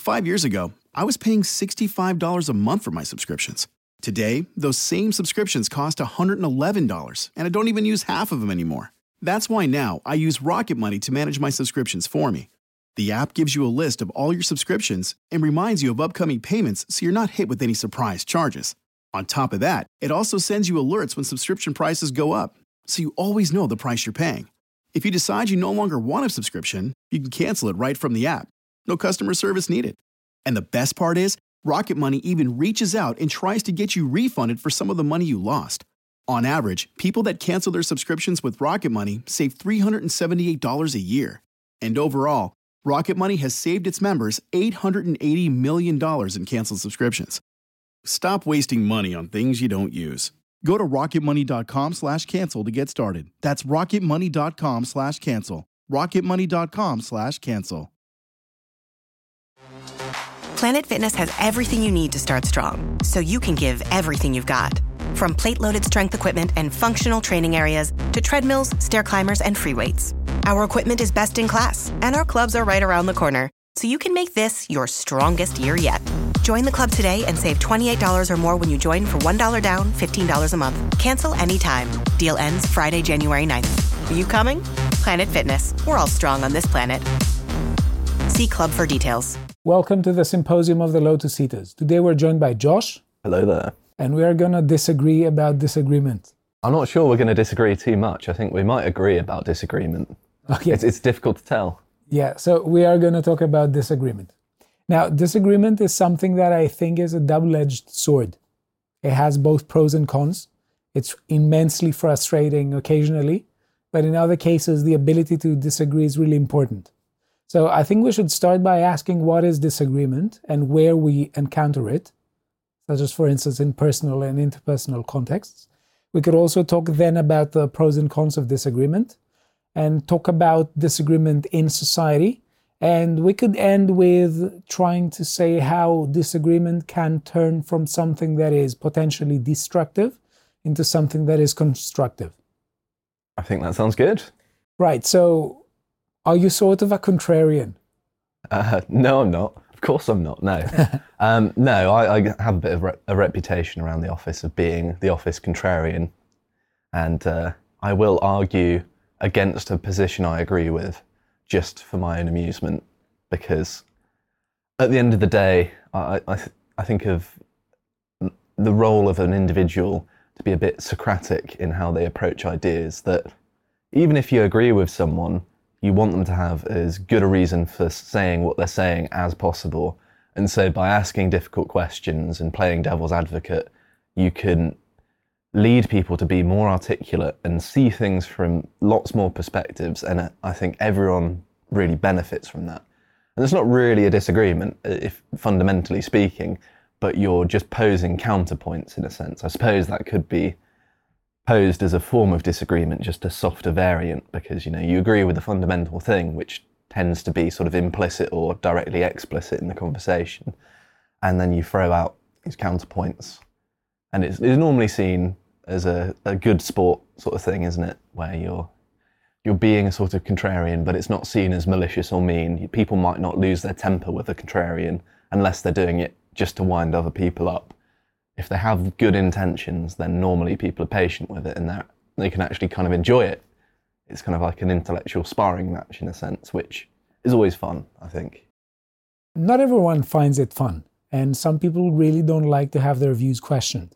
5 years ago, I was paying $65 a month for my subscriptions. Today, those same subscriptions cost $111, and I don't even use half of them anymore. That's why now I use Rocket Money to manage my subscriptions for me. The app gives you a list of all your subscriptions and reminds you of upcoming payments so you're not hit with any surprise charges. On top of that, it also sends you alerts when subscription prices go up, so you always know the price you're paying. If you decide you no longer want a subscription, you can cancel it right from the app. No customer service needed. And the best part is, Rocket Money even reaches out and tries to get you refunded for some of the money you lost. On average, people that cancel their subscriptions with Rocket Money save $378 a year. And overall, Rocket Money has saved its members $880 million in canceled subscriptions. Stop wasting money on things you don't use. Go to rocketmoney.com/cancel to get started. That's rocketmoney.com/cancel. rocketmoney.com/cancel. Planet Fitness has everything you need to start strong, so you can give everything you've got. From plate-loaded strength equipment and functional training areas to treadmills, stair climbers, and free weights. Our equipment is best in class, and our clubs are right around the corner, so you can make this your strongest year yet. Join the club today and save $28 or more when you join for $1 down, $15 a month. Cancel anytime. Deal ends Friday, January 9th. Are you coming? Planet Fitness. We're all strong on this planet. See club for details. Welcome to the Symposium of the Lotus Eaters. Today we're joined by Josh. Hello there. And we are going to disagree about disagreement. I'm not sure we're going to disagree too much. I think we might agree about disagreement. Okay. It's difficult to tell. Yeah, so we are going to talk about disagreement. Now, disagreement is something that I think is a double-edged sword. It has both pros and cons. It's immensely frustrating occasionally, but in other cases, the ability to disagree is really important. So I think we should start by asking what is disagreement and where we encounter it, such as, for instance, in personal and interpersonal contexts. We could also talk then about the pros and cons of disagreement and talk about disagreement in society. And we could end with trying to say how disagreement can turn from something that is potentially destructive into something that is constructive. I think that sounds good. Right, so are you sort of a contrarian? No, I'm not. Of course I'm not, no. No, I have a bit of a reputation around the office of being the office contrarian. And I will argue against a position I agree with just for my own amusement, because at the end of the day, I think of the role of an individual to be a bit Socratic in how they approach ideas, that even if you agree with someone, you want them to have as good a reason for saying what they're saying as possible. And so by asking difficult questions and playing devil's advocate, you can lead people to be more articulate and see things from lots more perspectives. And I think everyone really benefits from that. And it's not really a disagreement, if fundamentally speaking, but you're just posing counterpoints in a sense. I suppose that could be posed as a form of disagreement, just a softer variant, because you agree with the fundamental thing, which tends to be sort of implicit or directly explicit in the conversation, and then you throw out these counterpoints. And it's normally seen as a good sport sort of thing, isn't it? Where you're being a sort of contrarian, but it's not seen as malicious or mean. People might not lose their temper with a contrarian unless they're doing it just to wind other people up. If they have good intentions, then normally people are patient with it and they can actually kind of enjoy it. It's kind of like an intellectual sparring match in a sense, which is always fun, I think. Not everyone finds it fun, and some people really don't like to have their views questioned.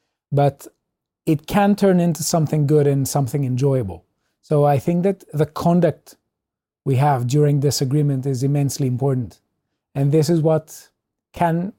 But it can turn into something good and something enjoyable. So I think that the conduct we have during disagreement is immensely important. And this is what can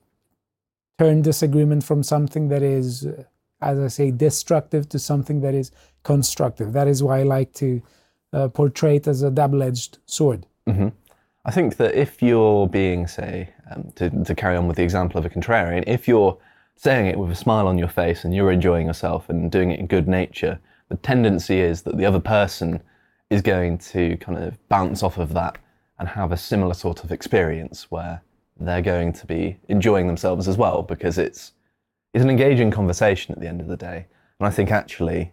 turn disagreement from something that is, as I say, destructive to something that is constructive. That is why I like to portray it as a double-edged sword. Mm-hmm. I think that if you're being, say, to carry on with the example of a contrarian, if you're saying it with a smile on your face and you're enjoying yourself and doing it in good nature, the tendency is that the other person is going to kind of bounce off of that and have a similar sort of experience where they're going to be enjoying themselves as well, because it's an engaging conversation at the end of the day. And I think actually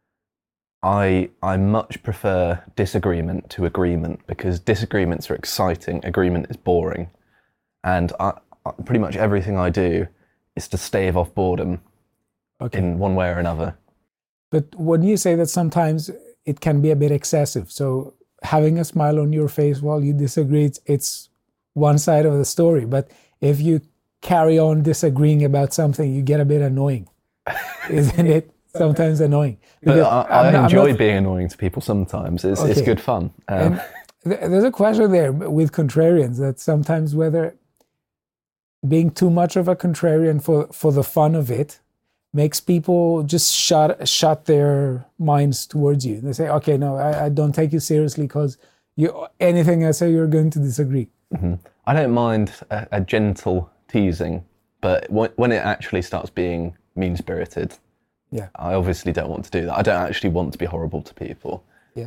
I much prefer disagreement to agreement, because disagreements are exciting, agreement is boring. And pretty much everything I do is to stave off boredom in one way or another. But when you say that sometimes it can be a bit excessive, so having a smile on your face while you disagree, it's one side of the story. But if you carry on disagreeing about something, you get a bit annoying. Isn't it sometimes annoying? But I enjoy being annoying to people sometimes. It's good fun. There's a question there with contrarians, that sometimes whether being too much of a contrarian for the fun of it makes people just shut their minds towards you. They say, okay, no, I don't take you seriously because anything I say, you're going to disagree. Mm-hmm. I don't mind a gentle teasing, but when it actually starts being mean-spirited, I obviously don't want to do that. I don't actually want to be horrible to people. Yeah.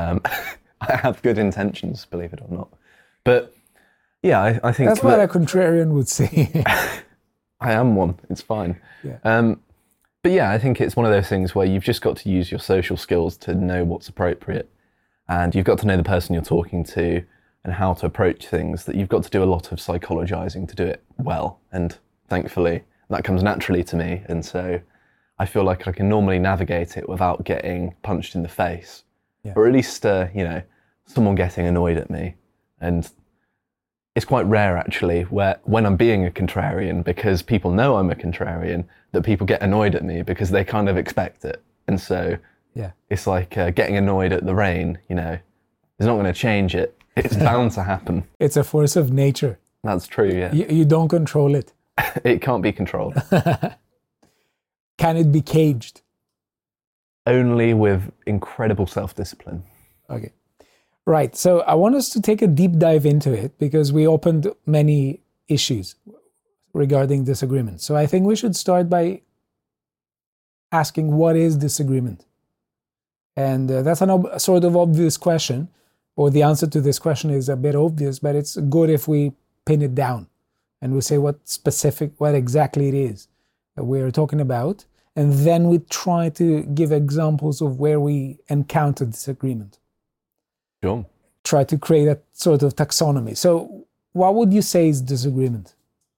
I have good intentions, believe it or not. But yeah, I think that's what a contrarian would say. I am one. It's fine. Yeah. But yeah, I think it's one of those things where you've just got to use your social skills to know what's appropriate, and you've got to know the person you're talking to and how to approach things. That you've got to do a lot of psychologizing to do it well, and thankfully that comes naturally to me, and so I feel like I can normally navigate it without getting punched in the face, or at least someone getting annoyed at me. And it's quite rare actually when I'm being a contrarian, because people know I'm a contrarian, that people get annoyed at me because they kind of expect it. And so it's like getting annoyed at the rain, it's not going to change it. It's bound to happen. It's a force of nature. That's true, yeah. You don't control it. It can't be controlled. Can it be caged? Only with incredible self-discipline. Okay. Right. So I want us to take a deep dive into it, because we opened many issues regarding disagreement. So I think we should start by asking, what is disagreement? And that's a sort of obvious question, or the answer to this question is a bit obvious, but it's good if we pin it down and we say what exactly it is that we're talking about. And then we try to give examples of where we encounter disagreement. Sure. Try to create a sort of taxonomy. So what would you say is disagreement?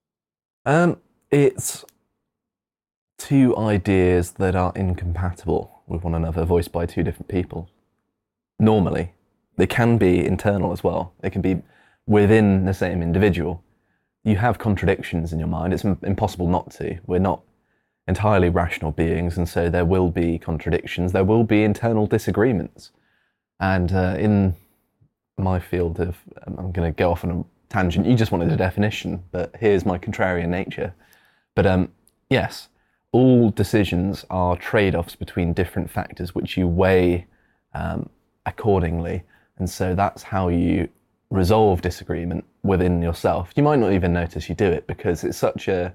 It's two ideas that are incompatible with one another, voiced by two different people. Normally. They can be internal as well. They can be within the same individual. You have contradictions in your mind. It's impossible not to. We're not entirely rational beings, and so there will be contradictions. There will be internal disagreements. And in my field of, I'm going to go off on a tangent. You just wanted a definition, but here's my contrarian nature. But yes, all decisions are trade-offs between different factors which you weigh accordingly. And so that's how you resolve disagreement within yourself. You might not even notice you do it, because it's such a,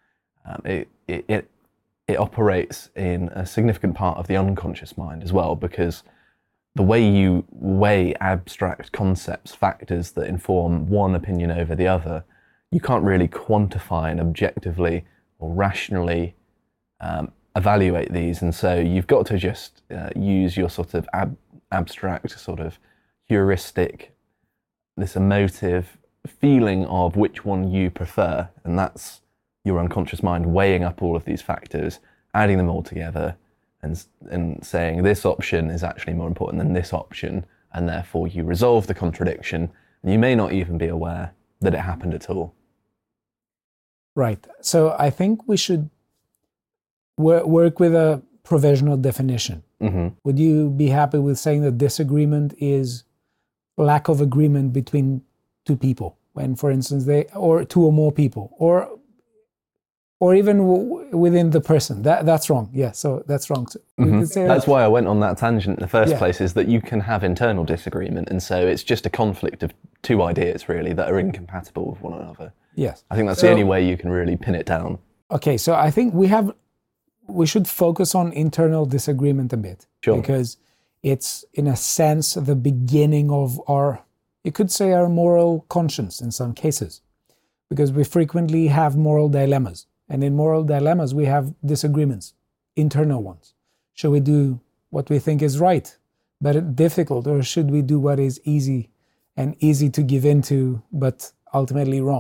it operates in a significant part of the unconscious mind as well, because the way you weigh abstract concepts, factors that inform one opinion over the other, you can't really quantify and objectively or rationally evaluate these. And so you've got to just use your sort of abstract, sort of heuristic, this emotive feeling of which one you prefer. And that's your unconscious mind weighing up all of these factors, adding them all together, and saying this option is actually more important than this option, and therefore you resolve the contradiction, and you may not even be aware that it happened at all. Right. So I think we should work with a provisional definition. Mm-hmm. Would you be happy with saying that disagreement is lack of agreement between two people, when, for instance, or two or more people, or even within the person? That's wrong. Yeah, so that's wrong. So mm-hmm. That's why I went on that tangent in the first place, is that you can have internal disagreement, and so it's just a conflict of two ideas, really, that are incompatible with one another. Yes. I think that's the only way you can really pin it down. Okay, so I think we should focus on internal disagreement a bit. Sure. Because it's, in a sense, the beginning of you could say, our moral conscience in some cases, because we frequently have moral dilemmas. And in moral dilemmas, we have disagreements, internal ones. Should we do what we think is right, but difficult, or should we do what is easy to give into, but ultimately wrong?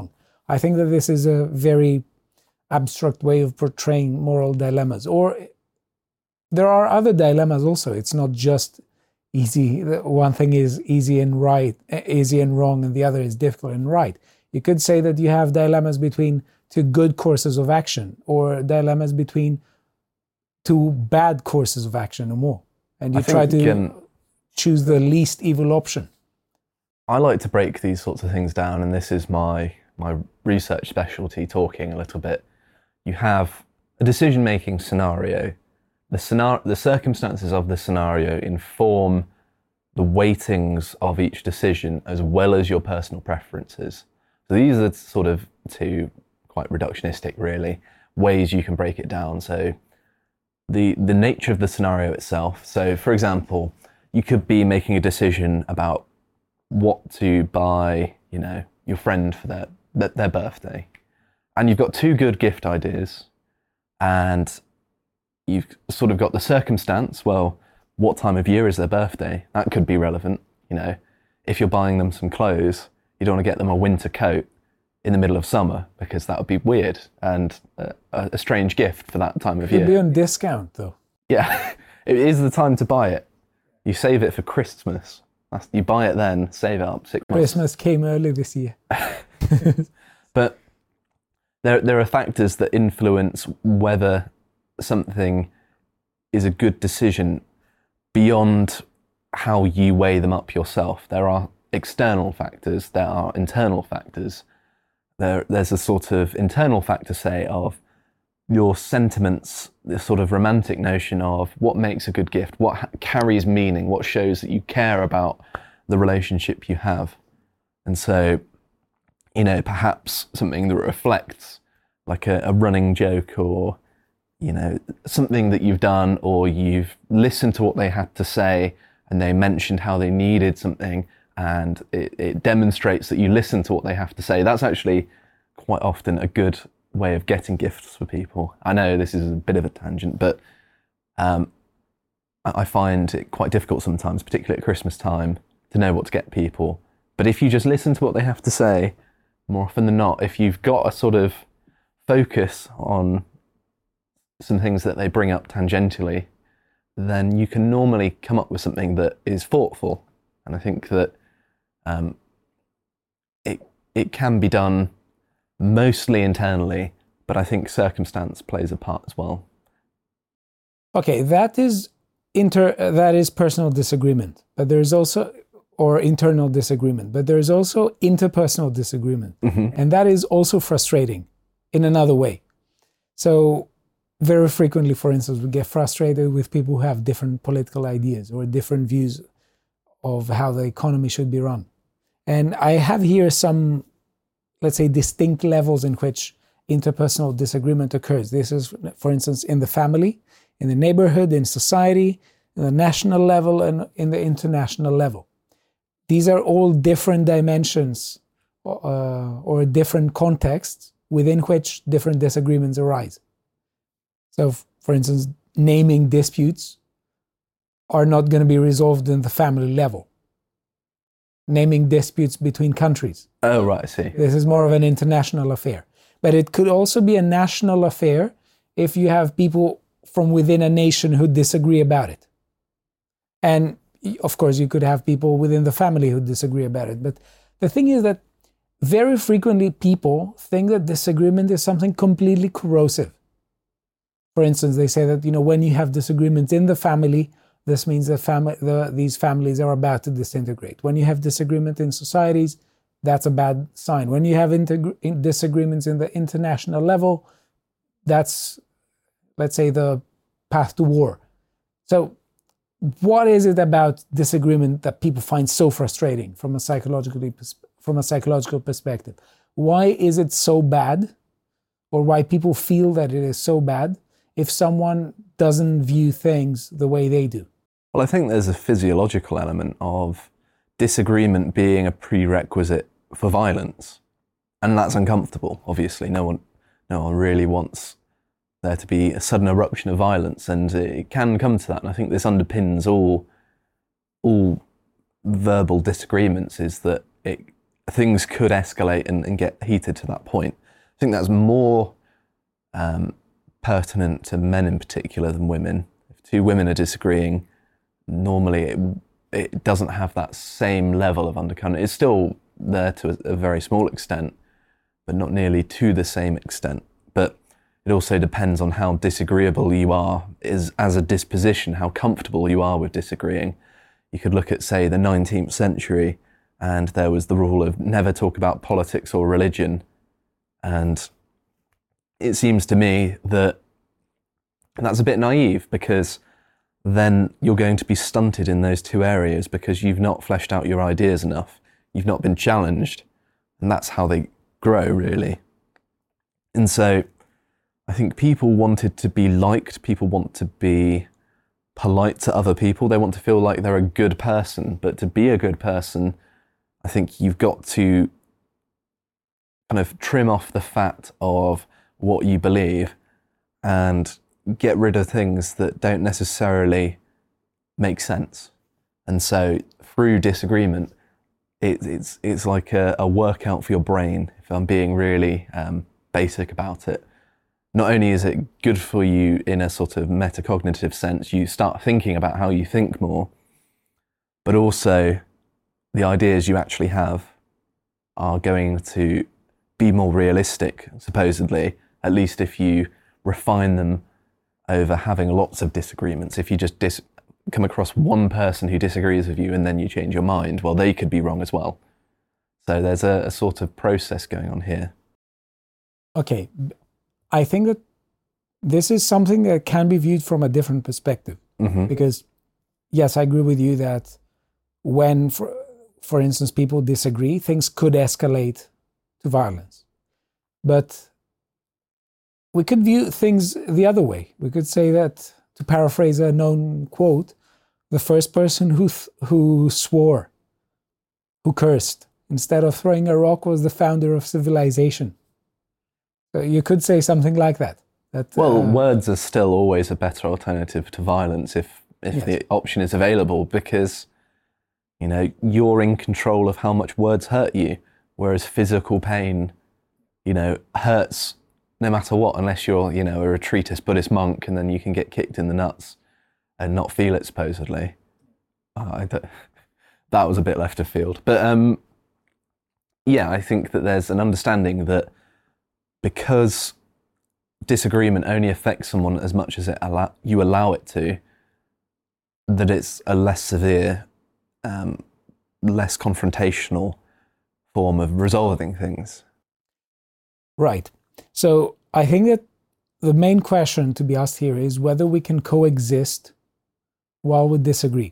I think that this is a very abstract way of portraying moral dilemmas. Or there are other dilemmas also. It's not just easy. One thing is easy and wrong, and the other is difficult and right. You could say that you have dilemmas between two good courses of action, or dilemmas between two bad courses of action or more. And you try to choose the least evil option. I like to break these sorts of things down, and this is my research specialty, talking a little bit. You have a decision-making scenario. The circumstances of the scenario inform the weightings of each decision as well as your personal preferences. So these are sort of two quite reductionistic, really, ways you can break it down. So the nature of the scenario itself. So, for example, you could be making a decision about what to buy, your friend for their birthday. And you've got two good gift ideas, and you've sort of got the circumstance. Well, what time of year is their birthday? That could be relevant. If you're buying them some clothes, you don't want to get them a winter coat in the middle of summer, because that would be weird and a strange gift for that time of year. It'd be on discount, though. Yeah, it is the time to buy it. You save it for Christmas. You buy it then, save it up 6 months. Christmas came early this year. But there are factors that influence whether something is a good decision beyond how you weigh them up yourself. There are external factors, there are internal factors. There's a sort of internal factor, say, of your sentiments, this sort of romantic notion of what makes a good gift, what carries meaning, what shows that you care about the relationship you have. And so, perhaps something that reflects like a running joke, or, something that you've done, or you've listened to what they had to say and they mentioned how they needed something, and it demonstrates that you listen to what they have to say. That's actually quite often a good way of getting gifts for people. I know this is a bit of a tangent, but I find it quite difficult sometimes, particularly at Christmas time, to know what to get people. But if you just listen to what they have to say, more often than not, if you've got a sort of focus on some things that they bring up tangentially, then you can normally come up with something that is thoughtful. And I think that it can be done mostly internally, but I think circumstance plays a part as well. Okay, that is personal disagreement, but there is also, or internal disagreement, but there is also interpersonal disagreement, and that is also frustrating in another way. So very frequently, for instance, we get frustrated with people who have different political ideas or different views of how the economy should be run. And I have here some, let's say, distinct levels in which interpersonal disagreement occurs. This is, for instance, in the family, in the neighborhood, in society, in the national level, and in the international level. These are all different dimensions or different contexts within which different disagreements arise. So, for instance, naming disputes are not going to be resolved in the family level. Naming disputes between countries. Oh, right, I see. This is more of an international affair. But it could also be a national affair if you have people from within a nation who disagree about it. And of course, you could have people within the family who disagree about it. But the thing is that very frequently people think that disagreement is something completely corrosive. For instance, they say that, when you have disagreements in the family, this means that these families are about to disintegrate. When you have disagreement in societies, that's a bad sign. When you have disagreements in the international level, that's, let's say, the path to war. So what is it about disagreement that people find so frustrating from a psychological perspective? Why is it so bad, or why people feel that it is so bad if someone doesn't view things the way they do? Well, I think there's a physiological element of disagreement being a prerequisite for violence. And that's uncomfortable, obviously. No one really wants there to be a sudden eruption of violence, and it can come to that. And I think this underpins all verbal disagreements, is that things could escalate and get heated to that point. I think that's more pertinent to men in particular than women. If two women are disagreeing, normally it doesn't have that same level of undercurrent. It's still there to a very small extent, but not nearly to the same extent. But it also depends on how disagreeable you are as a disposition, how comfortable you are with disagreeing. You could look at, say, the 19th century, and there was the rule of never talk about politics or religion. And it seems to me that that's a bit naive, because then you're going to be stunted in those two areas because you've not fleshed out your ideas enough. You've not been challenged, and that's how they grow, really. And so I think people wanted to be liked. People want to be polite to other people. They want to feel like they're a good person. But to be a good person, I think you've got to kind of trim off the fat of what you believe and get rid of things that don't necessarily make sense. And so through disagreement, it's like a workout for your brain, if I'm being really basic about it. Not only is it good for you in a sort of metacognitive sense, you start thinking about how you think more, but also the ideas you actually have are going to be more realistic, supposedly, at least if you refine them over having lots of disagreements. If you just come across one person who disagrees with you and then you change your mind, well, they could be wrong as well. So there's a sort of process going on here. Okay, I think that this is something that can be viewed from a different perspective. Mm-hmm. Because, yes, I agree with you that when, for instance, people disagree, things could escalate to violence. But we could view things the other way. We could say that, to paraphrase a known quote, the first person who swore, who cursed, instead of throwing a rock, was the founder of civilization. So you could say something like that. Well, words are still always a better alternative to violence if yes, the option is available, because, you know, you're in control of how much words hurt you, whereas physical pain, you know, hurts no matter what, unless you're, you know, a retreatist Buddhist monk, and then you can get kicked in the nuts and not feel it, supposedly. That was a bit left of field. But yeah, I think that there's an understanding that because disagreement only affects someone as much as you allow it to, that it's a less severe, less confrontational form of resolving things. Right. So I think that the main question to be asked here is whether we can coexist while we disagree.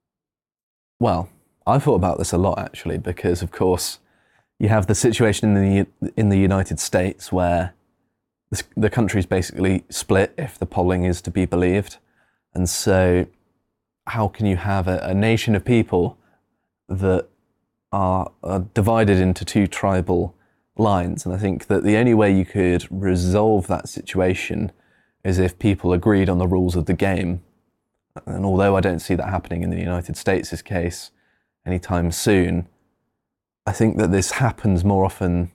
Well, I've thought about this a lot, actually, because, of course, you have the situation in the United States where the country's basically split, if the polling is to be believed. And so how can you have a nation of people that are divided into two tribal lines? And I think that the only way you could resolve that situation is if people agreed on the rules of the game. And although I don't see that happening in the United States' case anytime soon, I think that this happens more often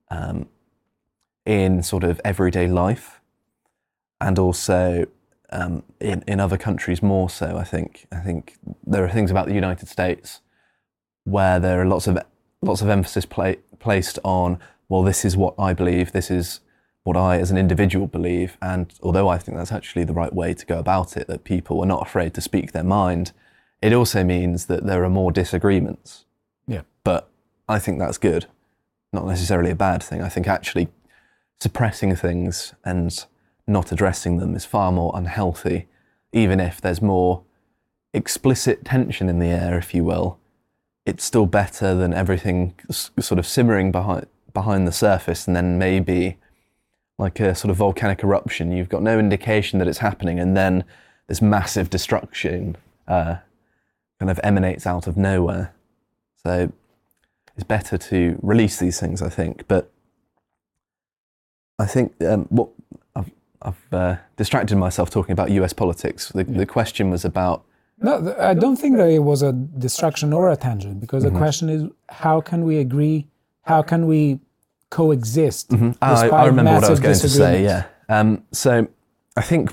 in sort of everyday life, and also in other countries more so. I think there are things about the United States where there are lots of emphasis placed on, well, this is what I believe, this is what I as an individual believe. And although I think that's actually the right way to go about it, that people are not afraid to speak their mind, it also means that there are more disagreements. Yeah. But I think that's good, not necessarily a bad thing. I think actually suppressing things and not addressing them is far more unhealthy, even if there's more explicit tension in the air, if you will. It's still better than everything sort of simmering behind the surface, and then maybe like a sort of volcanic eruption. You've got no indication that it's happening, and then this massive destruction kind of emanates out of nowhere. So it's better to release these things, I think. But I think I've distracted myself talking about US politics. The question was about No, I don't think that it was a distraction or a tangent, because the question is, how can we agree? How can we coexist? I remember what I was massive going to say, disagreements? yeah. So I think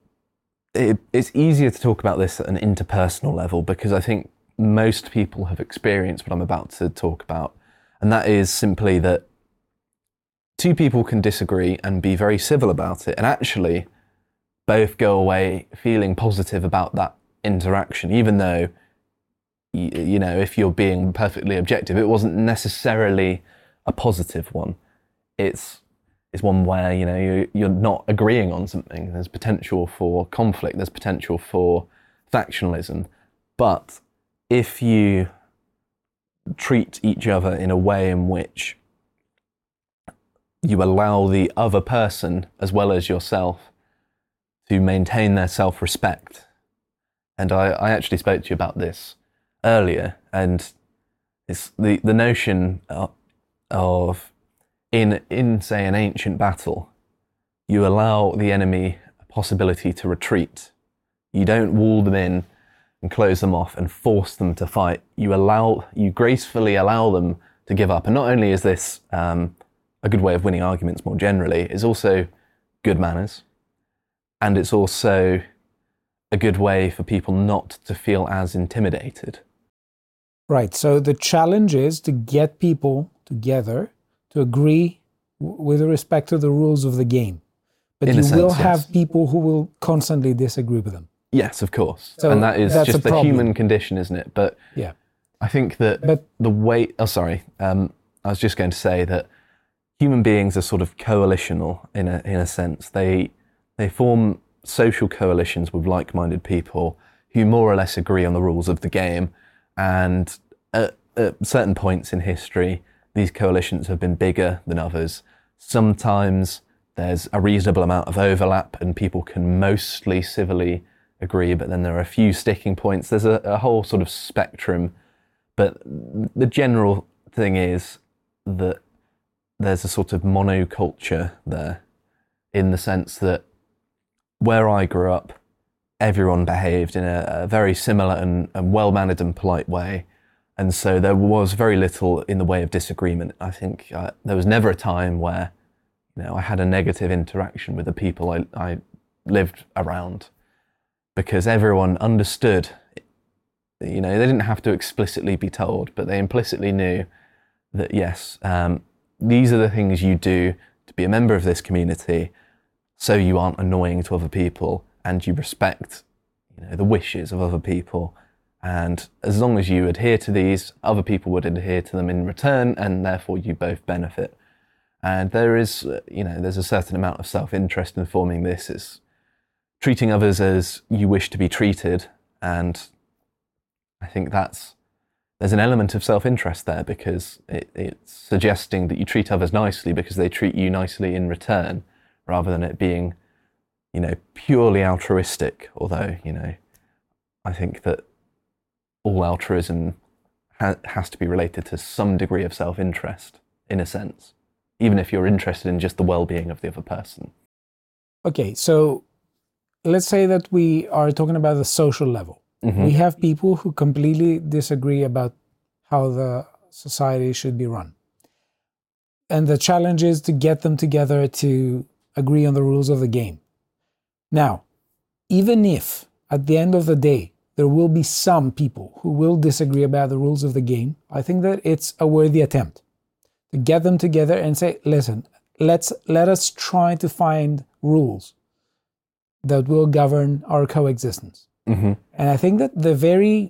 it's easier to talk about this at an interpersonal level, because I think most people have experienced what I'm about to talk about. And that is simply that two people can disagree and be very civil about it, and actually both go away feeling positive about that interaction, even though, you know, if you're being perfectly objective, it wasn't necessarily a positive one. It's one where, you know, you're not agreeing on something. There's potential for conflict, there's potential for factionalism. But if you treat each other in a way in which you allow the other person, as well as yourself, to maintain their self-respect. And I actually spoke to you about this earlier, and it's the notion of in say an ancient battle, you allow the enemy a possibility to retreat. You don't wall them in and close them off and force them to fight. You gracefully allow them to give up. And not only is this a good way of winning arguments more generally, it's also good manners. And it's also a good way for people not to feel as intimidated. Right. So the challenge is to get people together to agree with respect to the rules of the game. But you will have people who will constantly disagree with them. Yes, of course. So and that is that's just a the human condition, isn't it? But yeah, I think that the way... Oh, sorry. I was just going to say that human beings are sort of coalitional in a sense. They form social coalitions with like-minded people who more or less agree on the rules of the game. And at certain points in history, these coalitions have been bigger than others. Sometimes there's a reasonable amount of overlap and people can mostly civilly agree, but then there are a few sticking points. There's a whole sort of spectrum. But the general thing is that there's a sort of monoculture there, in the sense that where I grew up, everyone behaved in a very similar and well-mannered and polite way. And so there was very little in the way of disagreement. I think there was never a time where, you know, I had a negative interaction with the people I lived around, because everyone understood. You know, they didn't have to explicitly be told, but they implicitly knew that, yes, these are the things you do to be a member of this community, so you aren't annoying to other people and you respect, you know, the wishes of other people. And as long as you adhere to these, other people would adhere to them in return, and therefore you both benefit. And there is, you know, there's a certain amount of self-interest in forming this. It's treating others as you wish to be treated. And I think there's an element of self-interest there, because it's suggesting that you treat others nicely because they treat you nicely in return, rather than it being, you know, purely altruistic. Although, you know, I think that all altruism has to be related to some degree of self-interest, in a sense, even if you're interested in just the well-being of the other person. Okay, so let's say that we are talking about the social level. Mm-hmm. We have people who completely disagree about how the society should be run. And the challenge is to get them together to agree on the rules of the game. Now, even if at the end of the day, there will be some people who will disagree about the rules of the game, I think that it's a worthy attempt to get them together and say, listen, let us try to find rules that will govern our coexistence. Mm-hmm. And I think that the very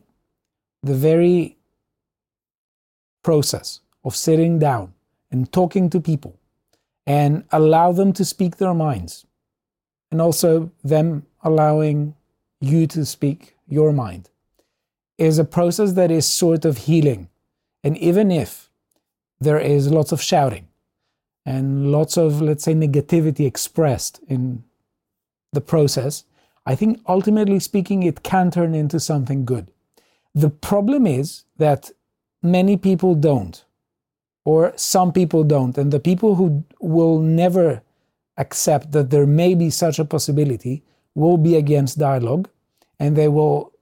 process of sitting down and talking to people and allow them to speak their minds, and also them allowing you to speak your mind, is a process that is sort of healing. And even if there is lots of shouting and lots of, let's say, negativity expressed in the process, I think ultimately speaking, it can turn into something good. The problem is that many people don't, or some people don't, and the people who will never accept that there may be such a possibility will be against dialogue, and they will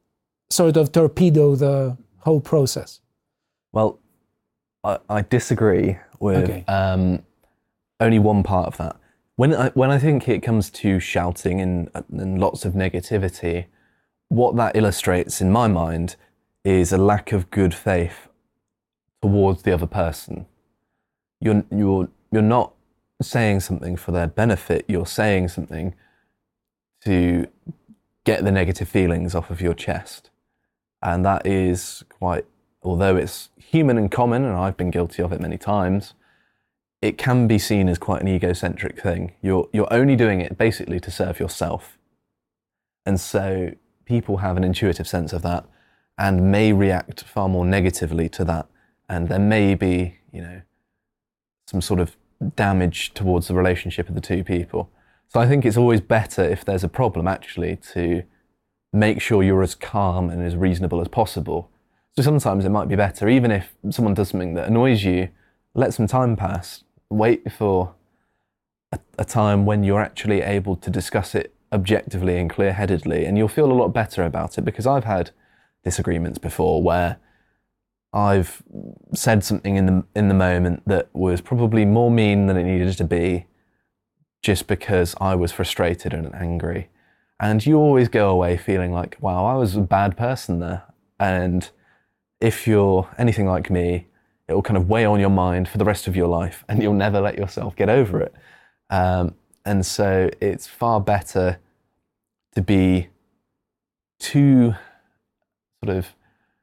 sort of torpedo the whole process? Well, I disagree with Okay. only one part of that. When I think it comes to shouting and lots of negativity, what that illustrates in my mind is a lack of good faith towards the other person. You're not saying something for their benefit. You're saying something to get the negative feelings off of your chest, and that is quite. Although it's human and common, and I've been guilty of it many times, it can be seen as quite an egocentric thing. You're only doing it basically to serve yourself. And so people have an intuitive sense of that and may react far more negatively to that. And there may be, some sort of damage towards the relationship of the two people. So I think it's always better, if there's a problem, actually, to make sure you're as calm and as reasonable as possible. So sometimes it might be better, even if someone does something that annoys you, let some time pass. Wait for a time when you're actually able to discuss it objectively and clear-headedly, and you'll feel a lot better about it, because I've had disagreements before where I've said something in the moment that was probably more mean than it needed to be, just because I was frustrated and angry. And you always go away feeling like, wow, I was a bad person there. And if you're anything like me, it will kind of weigh on your mind for the rest of your life, and you'll never let yourself get over it. And so it's far better to be too sort of,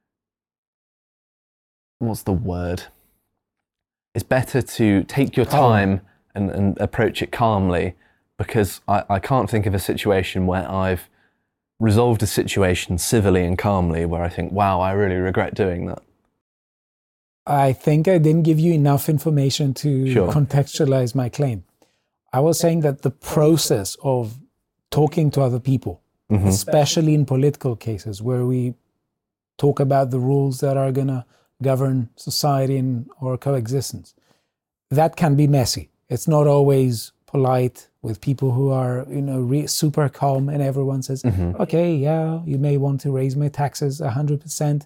what's the word? It's better to take your time and approach it calmly, because I can't think of a situation where I've resolved a situation civilly and calmly where I think, wow, I really regret doing that. I think I didn't give you enough information to Sure. contextualize my claim. I was saying that the process of talking to other people, especially in political cases where we talk about the rules that are going to govern society and our coexistence, that can be messy. It's not always polite with people who are, super calm, and everyone says, okay, yeah, you may want to raise my taxes 100%.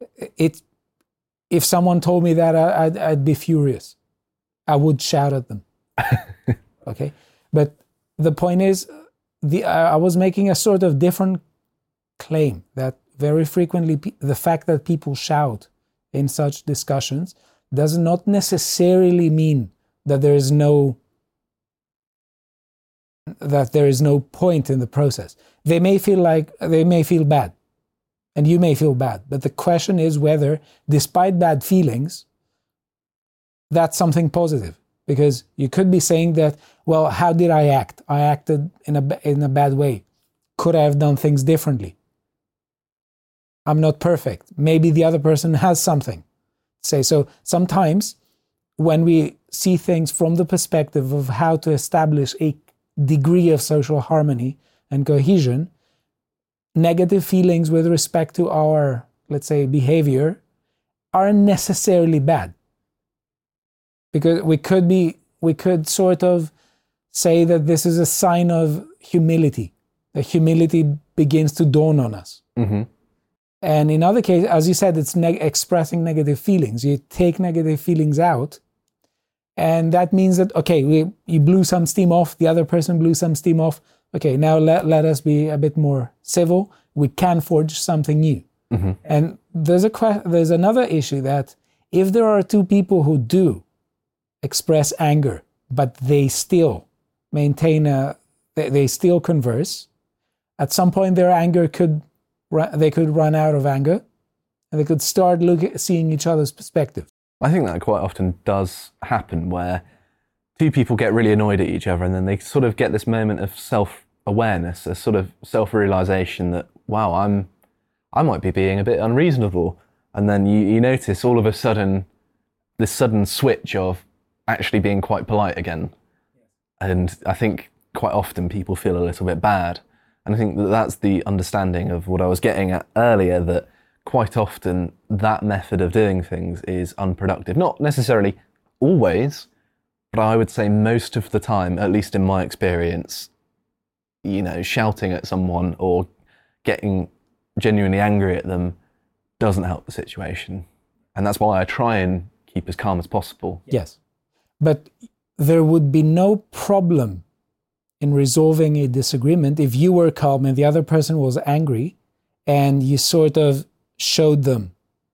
If someone told me that, I'd be furious. I would shout at them. Okay? But the point is, I was making a sort of different claim that very frequently the fact that people shout in such discussions does not necessarily mean that there is no point in the process. They may feel bad, and you may feel bad. But the question is whether, despite bad feelings, that's something positive. Because you could be saying that, well, how did I act? I acted in a bad way. Could I have done things differently? I'm not perfect. Maybe the other person has something to say. So sometimes when we see things from the perspective of how to establish a degree of social harmony and cohesion, negative feelings with respect to our, let's say, behavior aren't necessarily bad. Because we could sort of say that this is a sign of humility. That humility begins to dawn on us. Mm-hmm. And in other cases, as you said, it's expressing negative feelings. You take negative feelings out, and that means that, okay, you blew some steam off, the other person blew some steam off. Okay, now let us be a bit more civil. We can forge something new. Mm-hmm. And there's another issue, that if there are two people who do express anger, but they still maintain they still converse, at some point their anger they could run out of anger, and they could start seeing each other's perspective. I think that quite often does happen, where two people get really annoyed at each other, and then they sort of get this moment of self-awareness, a sort of self-realization that, wow, I might be being a bit unreasonable. And then you notice all of a sudden this sudden switch of actually being quite polite again. And I think quite often people feel a little bit bad. And I think that that's the understanding of what I was getting at earlier, that quite often that method of doing things is unproductive. Not necessarily always, but I would say most of the time, at least in my experience, shouting at someone or getting genuinely angry at them doesn't help the situation. And that's why I try and keep as calm as possible. Yes. But there would be no problem in resolving a disagreement if you were calm and the other person was angry and you sort of showed them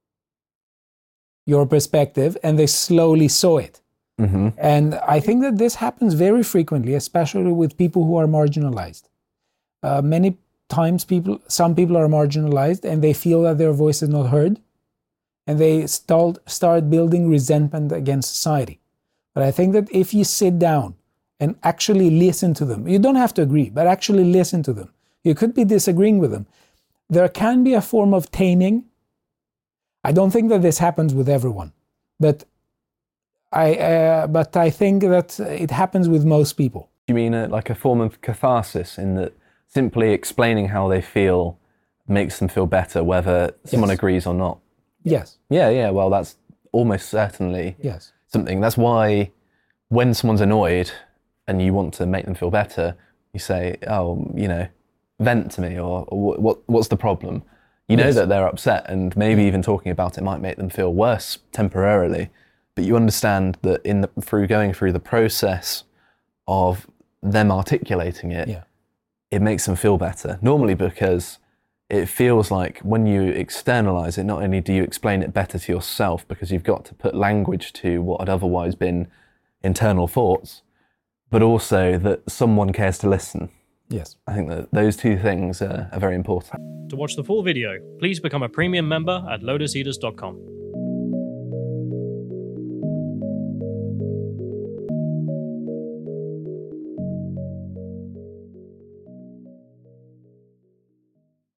your perspective and they slowly saw it. Mm-hmm. And I think that this happens very frequently, especially with people who are marginalized. Many times some people are marginalized and they feel that their voice is not heard, and they start building resentment against society. But I think that if you sit down and actually listen to them, you don't have to agree, but actually listen to them. You could be disagreeing with them. There can be a form of taming. I don't think that this happens with everyone, but I think that it happens with most people. You mean like a form of catharsis, in that simply explaining how they feel makes them feel better, whether someone agrees or not? Yes. Yeah, well, that's almost certainly something. That's why when someone's annoyed and you want to make them feel better, you say, oh, vent to me, or what's the problem? You know that they're upset, and maybe even talking about it might make them feel worse temporarily. But you understand that through going through the process of them articulating it, it makes them feel better. Normally because it feels like when you externalize it, not only do you explain it better to yourself because you've got to put language to what had otherwise been internal thoughts, but also that someone cares to listen. Yes. I think that those two things are very important. To watch the full video, please become a premium member at lotuseaters.com.